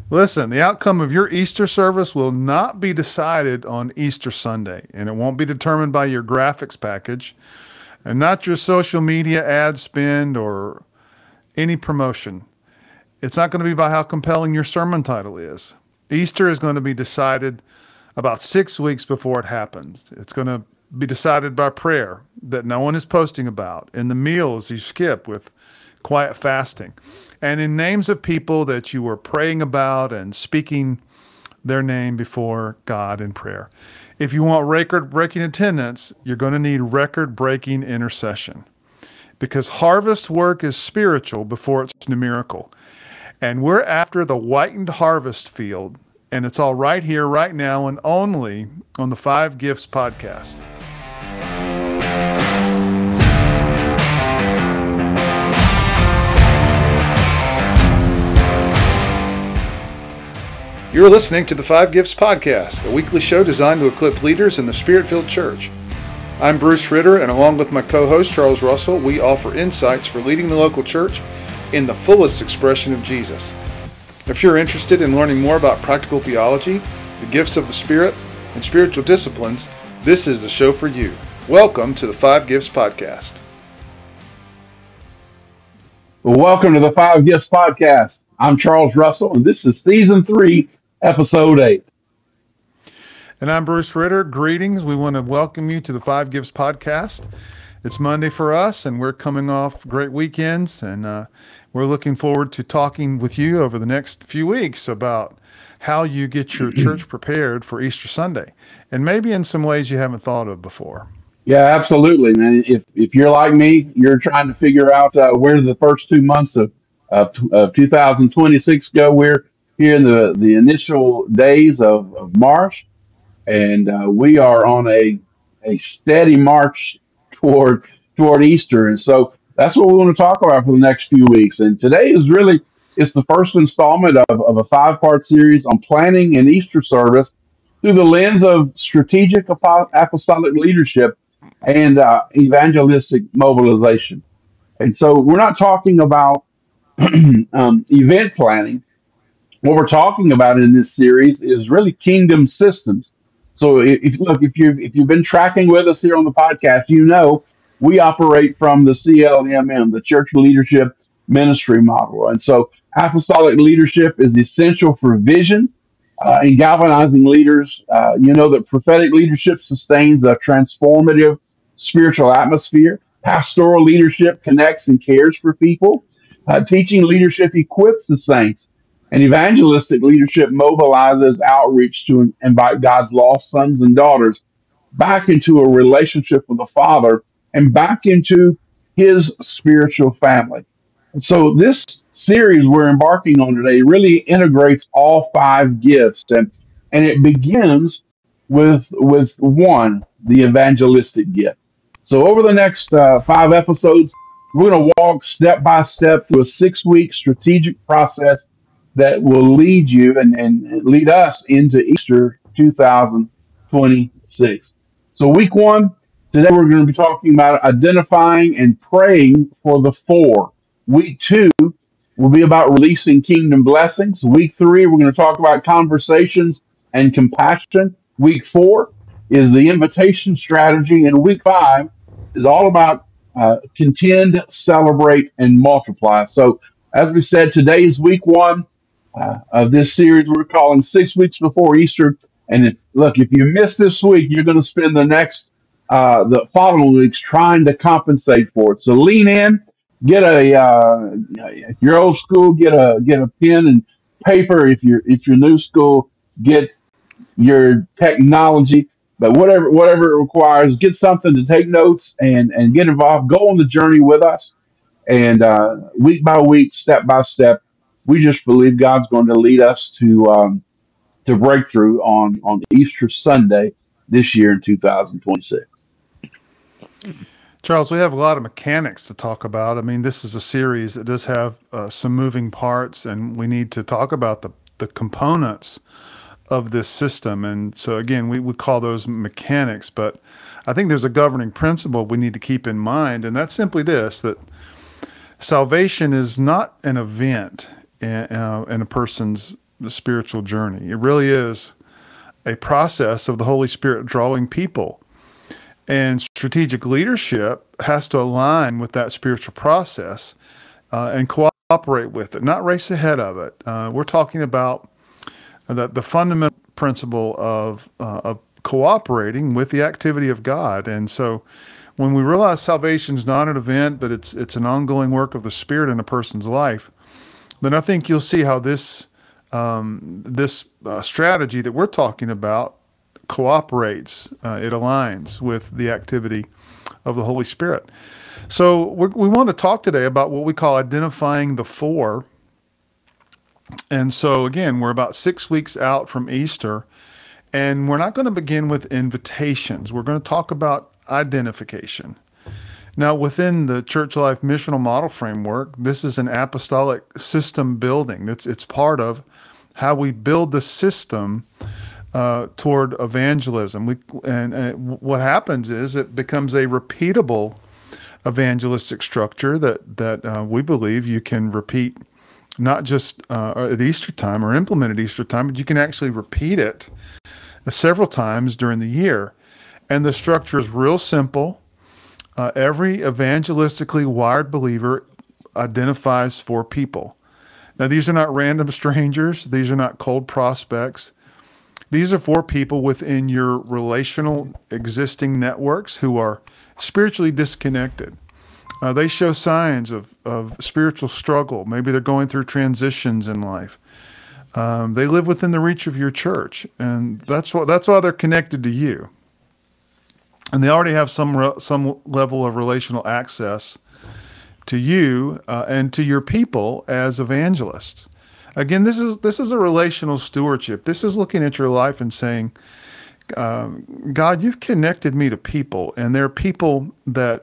Listen, the outcome of your Easter service will not be decided on Easter Sunday, and it won't be determined by your graphics package and not your social media ad spend or any promotion. It's not going to be by how compelling your sermon title is. Easter is going to be decided about 6 weeks before it happens. It's going to be decided by prayer that no one is posting about, in the meals you skip with quiet fasting, and in names of people that you were praying about and speaking their name before God in prayer. If you want record breaking attendance, you're going to need record breaking intercession because harvest work is spiritual before it's numerical. And we're after the whitened harvest field, and it's all right here, right now, and only on the Five Gifts podcast. You're listening to the Five Gifts podcast, a weekly show designed to equip leaders in the Spirit-filled church. I'm Bruce Ritter, and along with my co-host Charles Russell, we offer insights for leading the local church in the fullest expression of Jesus. If you're interested in learning more about practical theology, the gifts of the Spirit, and spiritual disciplines, this is the show for you. Welcome to the Five Gifts podcast. Well, welcome to the Five Gifts podcast. I'm Charles Russell, and this is Season 3, Episode 8. And I'm Bruce Ritter. Greetings. We want to welcome you to the Five Gifts podcast. It's Monday for us, and we're coming off great weekends, and we're looking forward to talking with you over the next few weeks about how you get your church prepared for Easter Sunday, and maybe in some ways you haven't thought of before. Yeah, absolutely, man. If you're like me, you're trying to figure out where the first 2 months of 2026 go. We're here in the initial days of March, and we are on a steady march toward toward Easter, and so that's what we want to talk about for the next few weeks. And today is really it's the first installment of a 5-part series on planning an Easter service through the lens of strategic apostolic leadership and evangelistic mobilization. And so we're not talking about event planning. What we're talking about in this series is really kingdom systems. So if you've been tracking with us here on the podcast, you know we operate from the CLMM, the Church Leadership Ministry Model, and so apostolic leadership is essential for vision in galvanizing leaders. You know that prophetic leadership sustains a transformative spiritual atmosphere. Pastoral leadership connects and cares for people. Teaching leadership equips the saints. And evangelistic leadership mobilizes outreach to invite God's lost sons and daughters back into a relationship with the Father and back into his spiritual family. And so this series we're embarking on today really integrates all 5 gifts, and it begins with one, the evangelistic gift. So over the next 5 episodes, we're going to walk step by step through a 6-week strategic process that will lead you and lead us into Easter 2026. So week 1, today we're going to be talking about identifying and praying for the 4. Week 2 will be about releasing kingdom blessings. Week 3, we're going to talk about conversations and compassion. Week 4 is the invitation strategy. And week 5 is all about contend, celebrate, and multiply. So as we said, today is week 1 of this series we're calling 6 weeks before Easter. And if you miss this week, you're going to spend the following weeks trying to compensate for it. So lean in, get if you're old school, get a pen and paper. If you're new school, get your technology. But whatever it requires, get something to take notes and get involved. Go on the journey with us, and week by week, step by step, we just believe God's going to lead us to breakthrough on Easter Sunday this year in 2026. Charles, we have a lot of mechanics to talk about. I mean, this is a series that does have some moving parts, and we need to talk about the components of this system. And so, again, we would call those mechanics, but I think there's a governing principle we need to keep in mind, and that's simply this, that salvation is not an event in a person's the spiritual journey. It really is a process of the Holy Spirit drawing people. And strategic leadership has to align with that spiritual process and cooperate with it, not race ahead of it. We're talking about the fundamental principle of cooperating with the activity of God. And so when we realize salvation is not an event, but it's an ongoing work of the Spirit in a person's life, then I think you'll see how this strategy that we're talking about cooperates. It aligns with the activity of the Holy Spirit. So we want to talk today about what we call identifying the four. And so again, we're about 6 weeks out from Easter, and we're not going to begin with invitations. We're going to talk about identification. Now, within the Church Life missional model framework, this is an apostolic system building. It's part of how we build the system toward evangelism. And what happens is it becomes a repeatable evangelistic structure that we believe you can repeat, not just at Easter time or implement at Easter time, but you can actually repeat it several times during the year. And the structure is real simple. Every evangelistically wired believer identifies four people. Now, these are not random strangers. These are not cold prospects. These are four people within your relational existing networks who are spiritually disconnected. They show signs of spiritual struggle. Maybe they're going through transitions in life. They live within the reach of your church, and that's why they're connected to you. And they already have some level of relational access to you and to your people as evangelists. Again, this is a relational stewardship. This is looking at your life and saying, God, you've connected me to people, and they're people that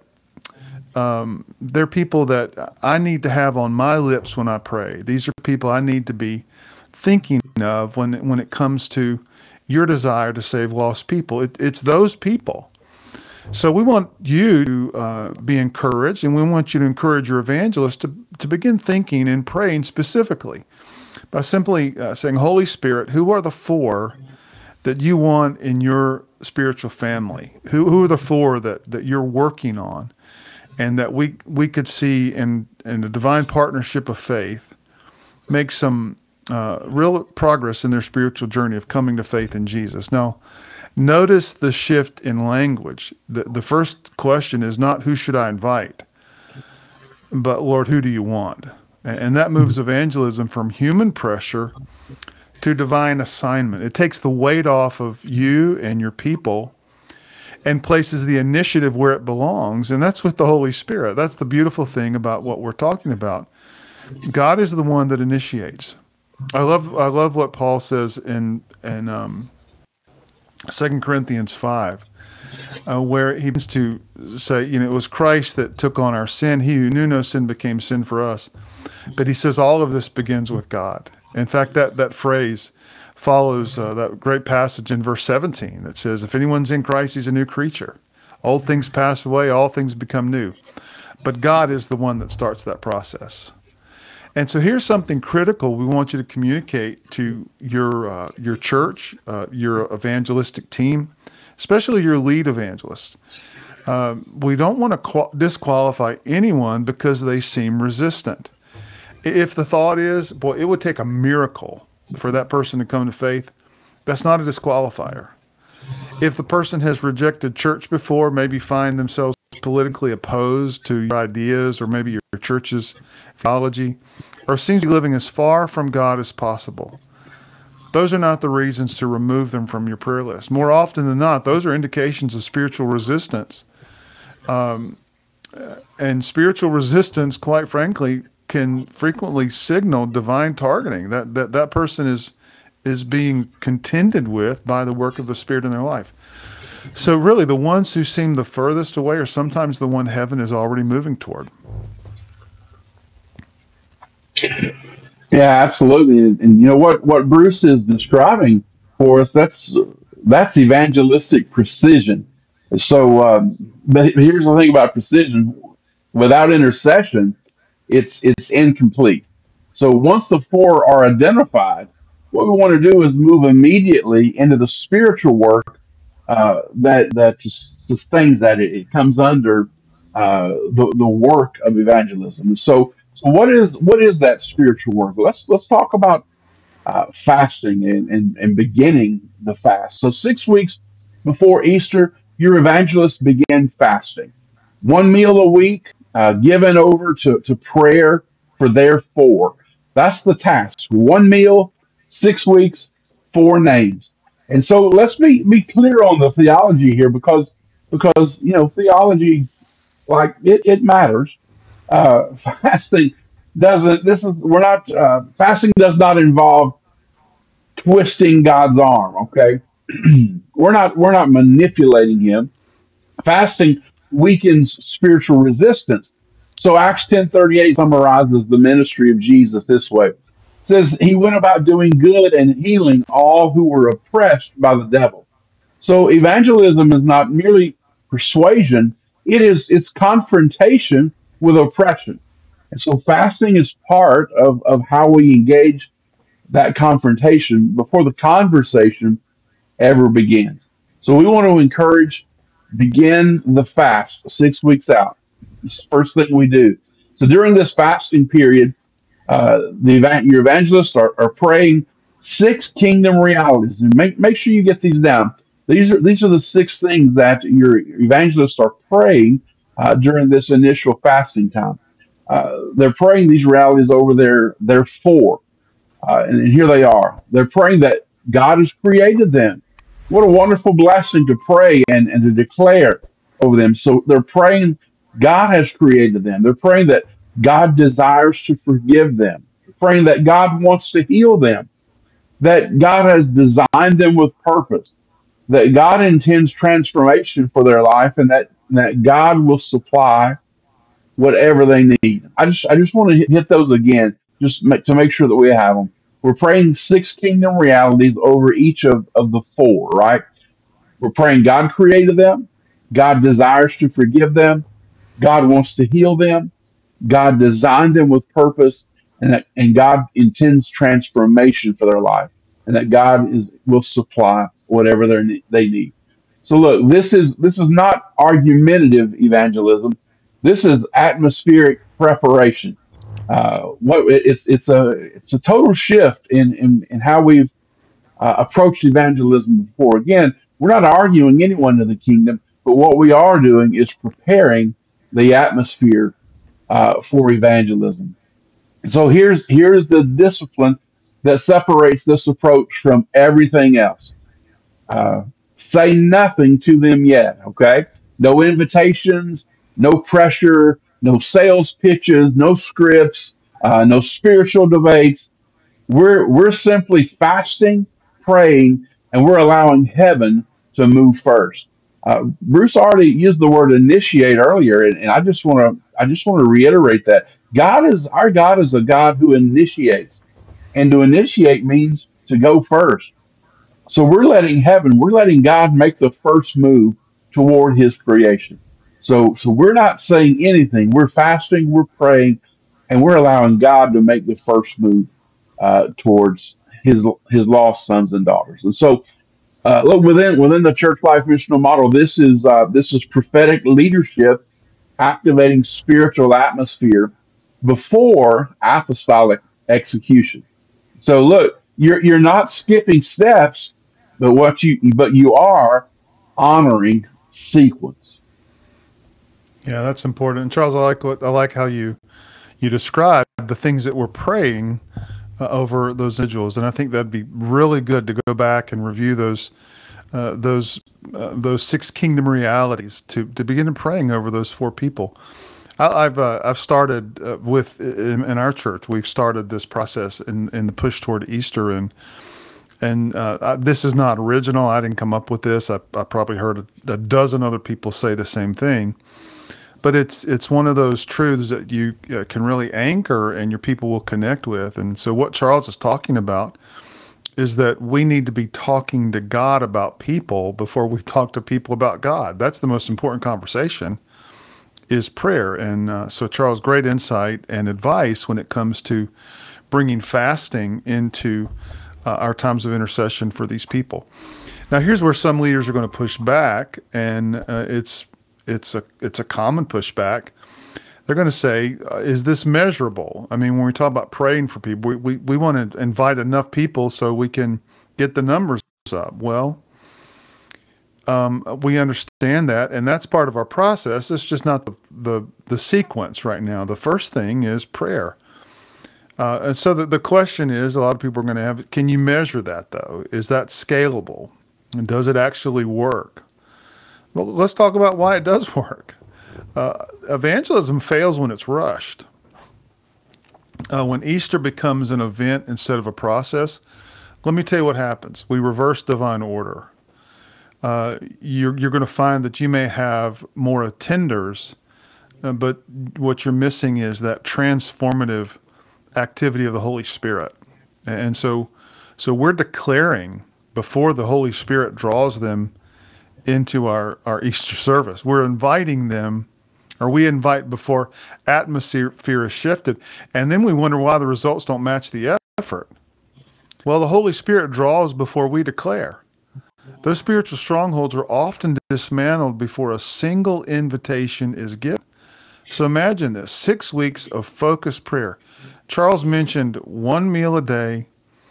I need to have on my lips when I pray. These are people I need to be thinking of when it comes to your desire to save lost people. It's those people. So we want you to be encouraged, and we want you to encourage your evangelists to begin thinking and praying specifically by simply saying, Holy Spirit, who are the four that you want in your spiritual family? Who are the four that you're working on, and that we could see in the divine partnership of faith make some real progress in their spiritual journey of coming to faith in Jesus. Now, notice the shift in language. The first question is not who should I invite, but Lord, who do you want? And that moves evangelism from human pressure to divine assignment. It takes the weight off of you and your people and places the initiative where it belongs, and that's with the Holy Spirit. That's the beautiful thing about what we're talking about. God is the one that initiates. I love what Paul says in 2 Corinthians 5, where he begins to say, it was Christ that took on our sin. He who knew no sin became sin for us. But he says all of this begins with God. In fact, that phrase follows that great passage in verse 17 that says, if anyone's in Christ, he's a new creature. Old things pass away, all things become new. But God is the one that starts that process. And so here's something critical we want you to communicate to your church, your evangelistic team, especially your lead evangelists. We don't want to disqualify anyone because they seem resistant. If the thought is, boy, it would take a miracle for that person to come to faith, that's not a disqualifier. If the person has rejected church before, maybe find themselves politically opposed to your ideas or maybe your church's theology, or seems to be living as far from God as possible, those are not the reasons to remove them from your prayer list. More often than not, those are indications of spiritual resistance. And spiritual resistance, quite frankly, can frequently signal divine targeting. That person is being contended with by the work of the Spirit in their life. So really, the ones who seem the furthest away are sometimes the one heaven is already moving toward. Yeah, absolutely. And what Bruce is describing for us, that's evangelistic precision. So, but here's the thing about precision: without intercession, it's incomplete. So once the four are identified, what we want to do is move immediately into the spiritual work that sustains that. It comes under the work of evangelism. So what is that spiritual work? Let's talk about fasting and beginning the fast. So 6 weeks before Easter, your evangelists begin fasting. One meal a week, given over to prayer for their four. That's the task. One meal, 6 weeks, four names. And so let's be clear on the theology here because theology, like it matters. Fasting doesn't this is we're not fasting does not involve twisting God's arm. Okay, we're not manipulating Him. Fasting weakens spiritual resistance. So Acts 10:38 summarizes the ministry of Jesus this way. It says He went about doing good and healing all who were oppressed by the devil. So evangelism is not merely persuasion; it's confrontation with oppression. And so fasting is part of how we engage that confrontation before the conversation ever begins. So we want to encourage begin the fast 6 weeks out. It's the first thing we do. So during this fasting period, your evangelists are praying six kingdom realities, and make sure you get these down. These are the six things that your evangelists are praying during this initial fasting time. They're praying these realities over their four. And here they are. They're praying that God has created them. What a wonderful blessing to pray and to declare over them. So they're praying God has created them. They're praying that God desires to forgive them. They're praying that God wants to heal them, that God has designed them with purpose, that God intends transformation for their life, and that God will supply whatever they need. I just want to hit those again, to make sure that we have them. We're praying six kingdom realities over each of the four, right? We're praying God created them, God desires to forgive them, God wants to heal them, God designed them with purpose, and God intends transformation for their life, and that God will supply whatever they need. So look, this is not argumentative evangelism. This is atmospheric preparation. It's a total shift in how we've approached evangelism before. Again, we're not arguing anyone to the kingdom, but what we are doing is preparing the atmosphere for evangelism. So here's the discipline that separates this approach from everything else. Say nothing to them yet, okay? No invitations, no pressure, no sales pitches, no scripts, no spiritual debates. We're simply fasting, praying, and we're allowing heaven to move first. Bruce already used the word initiate earlier, and I just want to reiterate that our God is a God who initiates, and to initiate means to go first. So we're letting God make the first move toward His creation. So we're not saying anything. We're fasting, we're praying, and we're allowing God to make the first move towards His lost sons and daughters. And so, look, within the church life missional model, this is prophetic leadership activating spiritual atmosphere before apostolic execution. So look, you're not skipping steps, but you are honoring sequence. Yeah, that's important. And Charles, I like how you describe the things that we're praying over those individuals, and I think that'd be really good to go back and review uh, those those six kingdom realities to begin praying over those four people. I've started in our church. We've started this process in the push toward Easter, and this is not original. I didn't come up with this. I probably heard a dozen other people say the same thing. But it's one of those truths that you can really anchor and your people will connect with. And so what Charles is talking about is that we need to be talking to God about people before we talk to people about God. That's the most important conversation is prayer. And so Charles, great insight and advice when it comes to bringing fasting into our times of intercession for these people. Now, here's where some leaders are going to push back, and it's a common pushback. They're going to say, "Is this measurable?" I mean, when we talk about praying for people, we want to invite enough people so we can get the numbers up. Well, we understand that, and that's part of our process. It's just not the sequence right now. The first thing is prayer. And so the question is, a lot of people are going to have, can you measure that though? Is that scalable? And does it actually work? Well, let's talk about why it does work. Evangelism fails when it's rushed. When Easter becomes an event instead of a process, let me tell you what happens. We reverse divine order. You're going to find that you may have more attenders, but what you're missing is that transformative activity of the Holy Spirit. And so we're declaring before the Holy Spirit draws them into our Easter service. We're inviting them, or we invite before atmosphere is shifted, and then we wonder why the results don't match the effort. Well, the Holy Spirit draws before we declare. Those spiritual strongholds are often dismantled before a single invitation is given. So imagine this 6 weeks of focused prayer. Charles mentioned one meal a day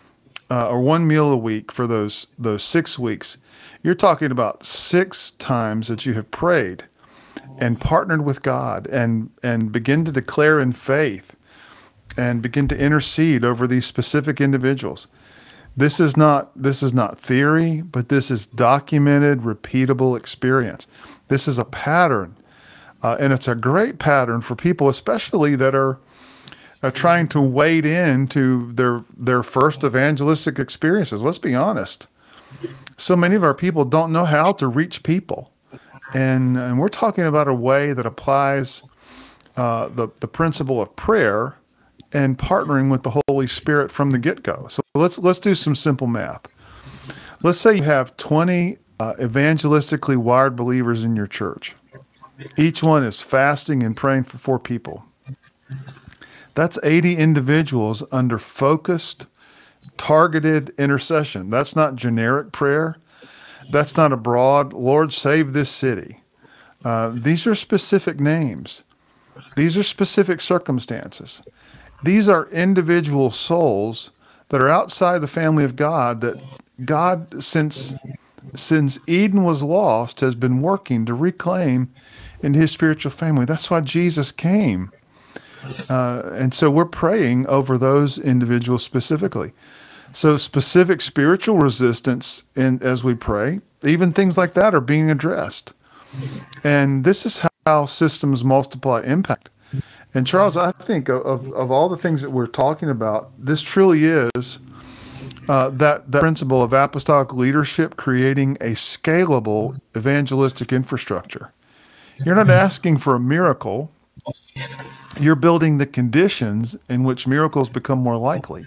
or one meal a week for those 6 weeks. You're talking about 6 times that you have prayed and partnered with God and begin to declare in faith and begin to intercede over these specific individuals. This is not theory, but this is documented, repeatable experience. This is a pattern, and it's a great pattern for people, especially that are trying to wade into their first evangelistic experiences. Let's be honest. So many of our people don't know how to reach people, and we're talking about a way that applies the principle of prayer and partnering with the Holy Spirit from the get-go. So let's do some simple math. Let's say you have 20 evangelistically wired believers in your church. Each one is fasting and praying for 4 people. That's 80 individuals under focused, targeted intercession. That's not generic prayer. That's not a broad, Lord, save this city. These are specific names. These are specific circumstances. These are individual souls that are outside the family of God that God, since Eden was lost, has been working to reclaim into his spiritual family. That's why Jesus came. And so we're praying over those individuals specifically. So specific spiritual resistance, as we pray, even things like that are being addressed. And this is how systems multiply impact. And Charles, I think of all the things that we're talking about, this truly is that principle of apostolic leadership creating a scalable evangelistic infrastructure. You're not asking for a miracle. You're building the conditions in which miracles become more likely.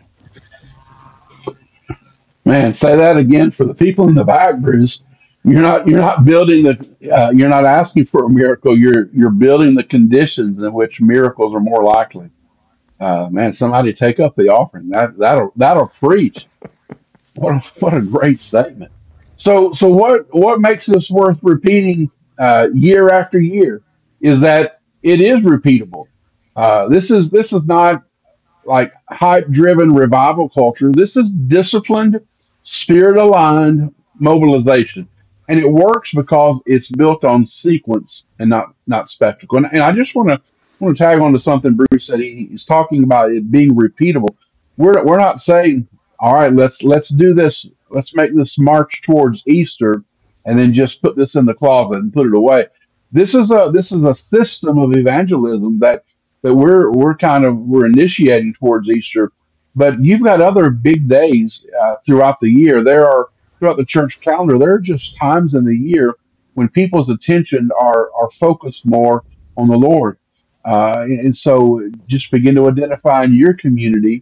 Man, say that again for the people in the back, Bruce. You're not building you're not asking for a miracle. You're building the conditions in which miracles are more likely. Man, somebody take up the offering. That'll preach. What a great statement. So what makes this worth repeating year after year is that it is repeatable. This is not like hype driven revival culture. This is disciplined, spirit aligned mobilization. And it works because it's built on sequence and not spectacle. And I just want to tag on to something Bruce said. He's talking about it being repeatable. We're not saying, all right, let's do this. Let's make this march towards Easter and then just put this in the closet and put it away. This is a system of evangelism that we're initiating towards Easter. But you've got other big days throughout the year. Throughout the church calendar. There are just times in the year when people's attention are focused more on the Lord, and so just begin to identify in your community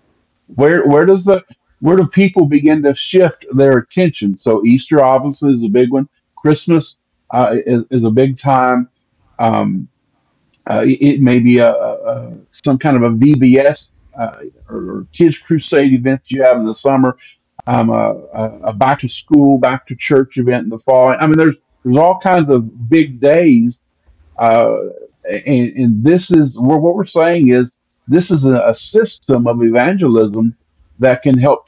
where do people begin to shift their attention. So Easter obviously is a big one. Christmas is a big time. Um, it may be some kind of a VBS or Kids Crusade event you have in the summer. a back to school, back to church event in the fall. I mean, there's all kinds of big days, uh, and this is what we're saying is this is a system of evangelism that can help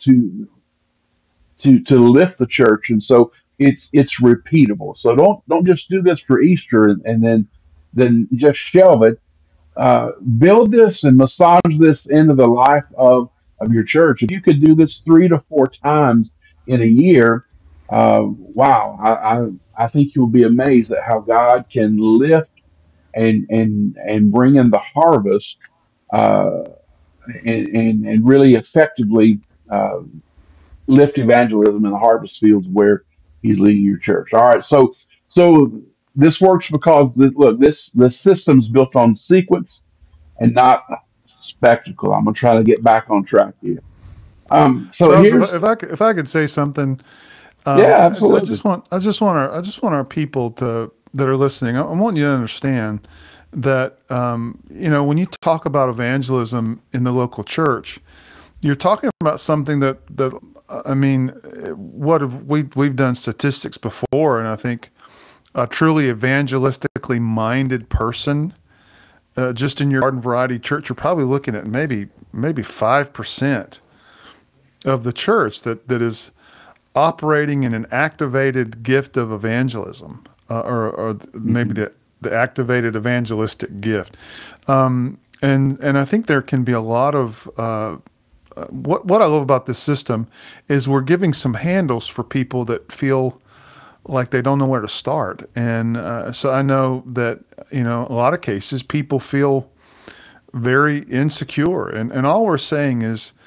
to lift the church, and so it's repeatable. So don't just do this for Easter and then just shelve it. Build this and massage this into the life of your church. If you could do this 3 to 4 times in a year, wow, I think you'll be amazed at how God can lift and bring in the harvest, uh, and really effectively uh, lift evangelism in the harvest fields where He's leading your church. All right, so this works because look, this system's built on sequence and not spectacle. I'm gonna try to get back on track here. So Charles, here's if I could say something, yeah, I absolutely. just want I just want our people to that are listening. I want you to understand that when you talk about evangelism in the local church, you're talking about something that I mean, what have we've done statistics before, and I think a truly evangelistically minded person, just in your garden variety church, you're probably looking at maybe 5% of the church that is operating in an activated gift of evangelism, or maybe Mhm. the activated evangelistic gift. And I think there can be a lot of what I love about this system is we're giving some handles for people that feel like they don't know where to start. And so I know that a lot of cases people feel very insecure, and all we're saying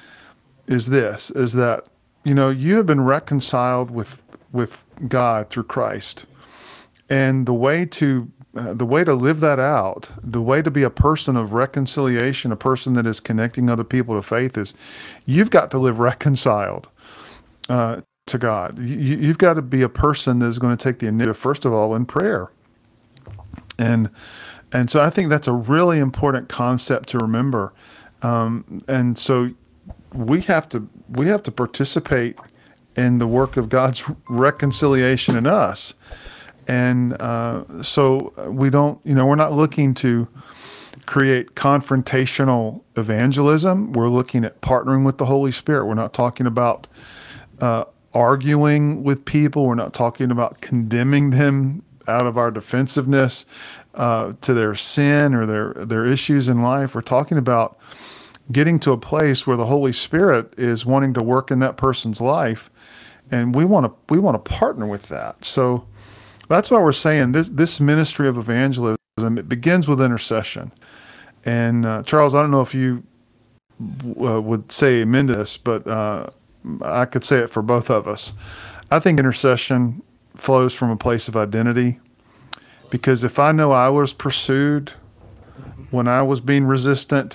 is that you have been reconciled with God through Christ, and the way to live that out, the way to be a person of reconciliation, a person that is connecting other people to faith, is you've got to live reconciled to God. You've got to be a person that is going to take the initiative, first of all, in prayer. And and so I think that's a really important concept to remember. And so we have to participate in the work of God's reconciliation in us. And so we don't, we're not looking to create confrontational evangelism. We're looking at partnering with the Holy Spirit. We're not talking about arguing with people. We're not talking about condemning them out of our defensiveness to their sin or their issues in life. We're talking about getting to a place where the Holy Spirit is wanting to work in that person's life, and we want to partner with that. So that's why we're saying this ministry of evangelism, it begins with intercession. And Charles, I don't know if you would say amen to this, but I could say it for both of us. I think intercession flows from a place of identity, because if I know I was pursued when I was being resistant,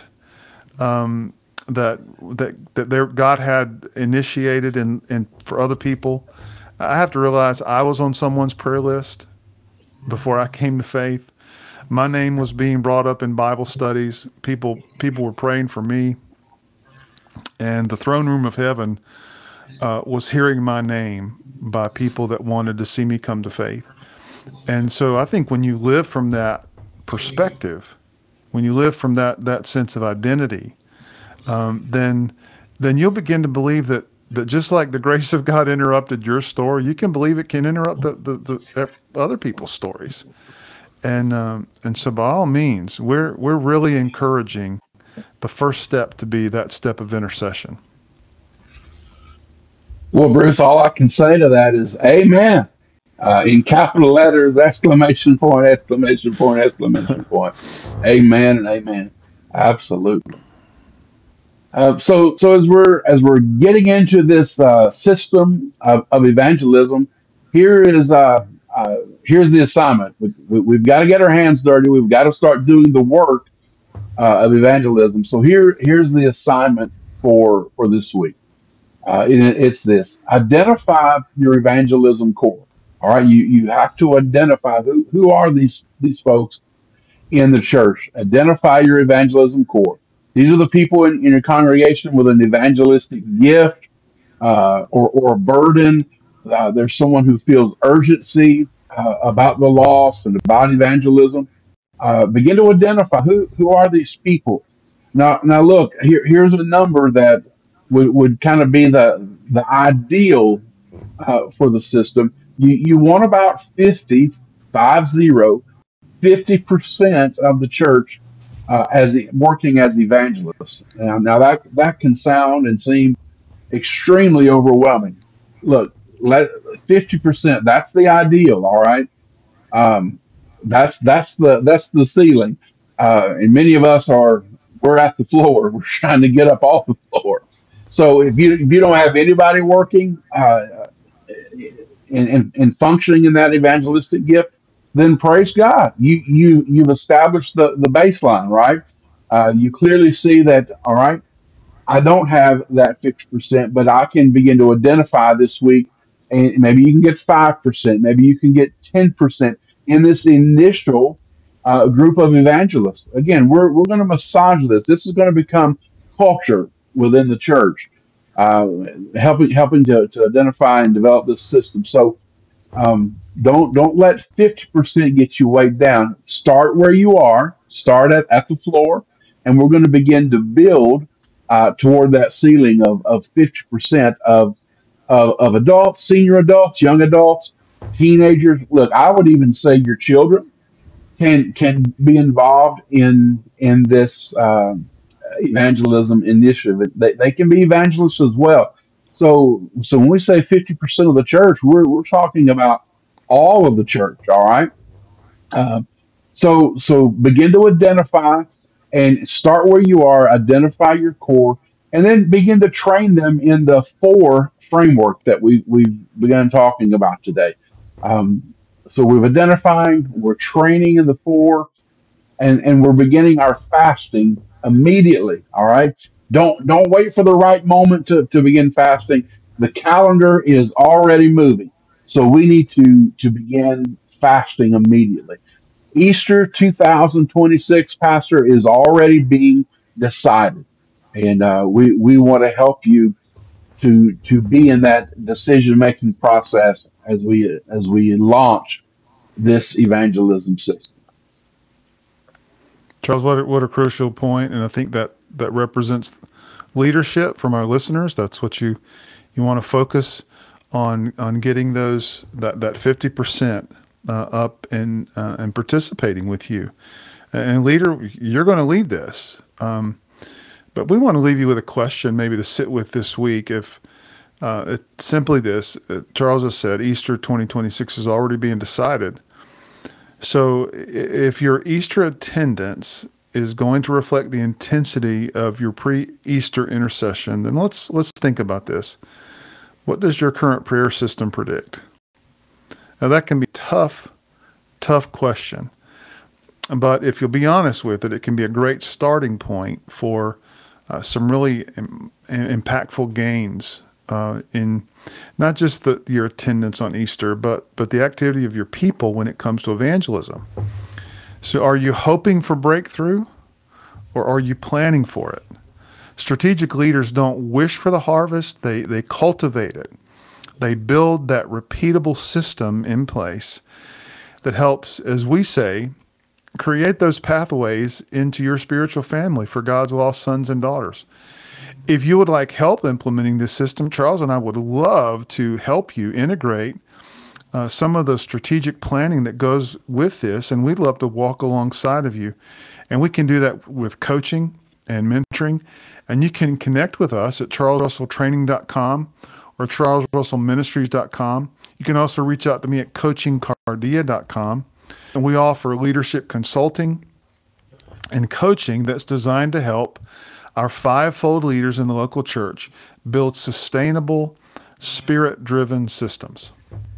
that there God had initiated and for other people, I have to realize I was on someone's prayer list before I came to faith. My name was being brought up in Bible studies. People were praying for me, and the throne room of heaven was hearing my name by people that wanted to see me come to faith. And so I think when you live from that perspective, when you live from that sense of identity, then you'll begin to believe that just like the grace of God interrupted your story, you can believe it can interrupt the other people's stories. And so by all means, we're really encouraging the first step to be that step of intercession. Well, Bruce, all I can say to that is Amen. In capital letters, exclamation point, exclamation point, exclamation point. Amen and amen. Absolutely. So as we're getting into this system of evangelism, here is here's the assignment. We've got to get our hands dirty. We've got to start doing the work of evangelism. So here's the assignment for this week. It's this: identify your evangelism core. All right, you have to identify who are these folks in the church. Identify your evangelism core. These are the people in your congregation with an evangelistic gift. or a burden. There's someone who feels urgency about the loss and about evangelism. Begin to identify who are these people. Now look, here's a number that would kind of be the ideal for the system. You want about 50% of the church working as evangelists. Now that can sound and seem extremely overwhelming. Look, let 50%. That's the ideal. All right. Um, that's the ceiling. And many of us we're at the floor. We're trying to get up off the floor. So if you don't have anybody working and functioning in that evangelistic gift, then praise God. You've established the baseline, right? You clearly see that. All right, I don't have that 50%, but I can begin to identify this week, and maybe you can get 5%, maybe you can get 10% in this initial group of evangelists. Again, we're going to massage this. This is going to become culture within the church, uh, helping to identify and develop this system. So don't let 50% get you weighed down. Start where you are. Start at the floor, and we're going to begin to build toward that ceiling of 50% of adults, senior adults, young adults, teenagers. Look, I would even say your children can be involved in this evangelism initiative. They can be evangelists as well. So when we say 50% of the church, we're talking about all of the church. All right. Um, so begin to identify and start where you are. Identify your core, and then begin to train them in the four framework that we've begun talking about today. Um, so we've identified, we're training in the four, and we're beginning our fasting immediately. All right. Don't wait for the right moment to begin fasting. The calendar is already moving. So we need to begin fasting immediately. Easter 2026, Pastor, is already being decided. And we want to help you to be in that decision making process as we launch this evangelism system. Charles, what a crucial point, and I think that represents leadership from our listeners. That's what you want to focus on getting that 50% up and participating with you. And leader, you're going to lead this. But we want to leave you with a question, maybe to sit with this week. If it's simply this, Charles has said, Easter 2026 is already being decided. So if your Easter attendance is going to reflect the intensity of your pre-Easter intercession, then let's think about this. What does your current prayer system predict? Now that can be tough question. But if you'll be honest with it, it can be a great starting point for some really impactful gains in not just your attendance on Easter, but the activity of your people when it comes to evangelism. So are you hoping for breakthrough, or are you planning for it? Strategic leaders don't wish for the harvest, they cultivate it. They build that repeatable system in place that helps, as we say, create those pathways into your spiritual family for God's lost sons and daughters. If you would like help implementing this system, Charles and I would love to help you integrate some of the strategic planning that goes with this, and we'd love to walk alongside of you. And we can do that with coaching and mentoring. And you can connect with us at charlesrusselltraining.com or charlesrussellministries.com. You can also reach out to me at coachingcardia.com. And we offer leadership consulting and coaching that's designed to help our fivefold leaders in the local church build sustainable, spirit-driven systems.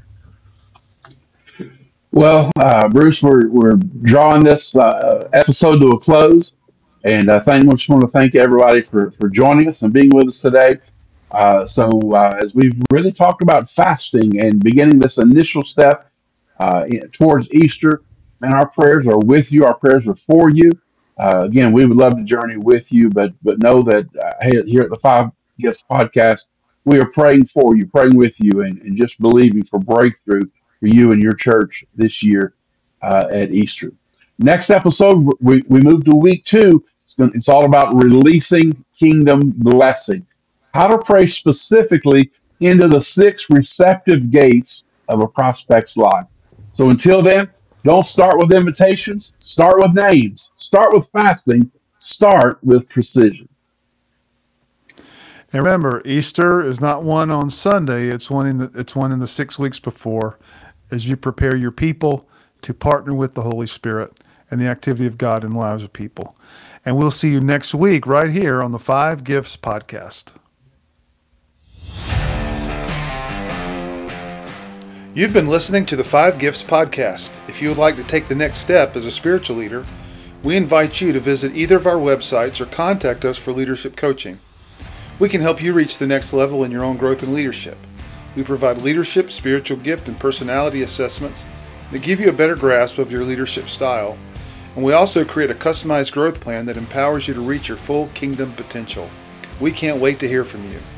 Well, Bruce, we're drawing this episode to a close, and we just want to thank everybody for joining us and being with us today. As we've really talked about fasting and beginning this initial step towards Easter, and our prayers are with you. Our prayers are for you. Again, we would love to journey with you, but know that hey, here at the Five Gifts Podcast, we are praying for you, praying with you, and just believing for breakthrough for you and your church this year at Easter. Next episode, we move to week two. It's all about releasing kingdom blessing. How to pray specifically into the six receptive gates of a prospect's life. So until then, don't start with invitations, start with names, start with fasting, start with precision. And remember, Easter is not one on Sunday, it's one in the 6 weeks before, as you prepare your people to partner with the Holy Spirit and the activity of God in the lives of people. And we'll see you next week right here on the Five Gifts Podcast. You've been listening to the Five Gifts Podcast. If you would like to take the next step as a spiritual leader, we invite you to visit either of our websites or contact us for leadership coaching. We can help you reach the next level in your own growth and leadership. We provide leadership, spiritual gift, and personality assessments that give you a better grasp of your leadership style. And we also create a customized growth plan that empowers you to reach your full kingdom potential. We can't wait to hear from you.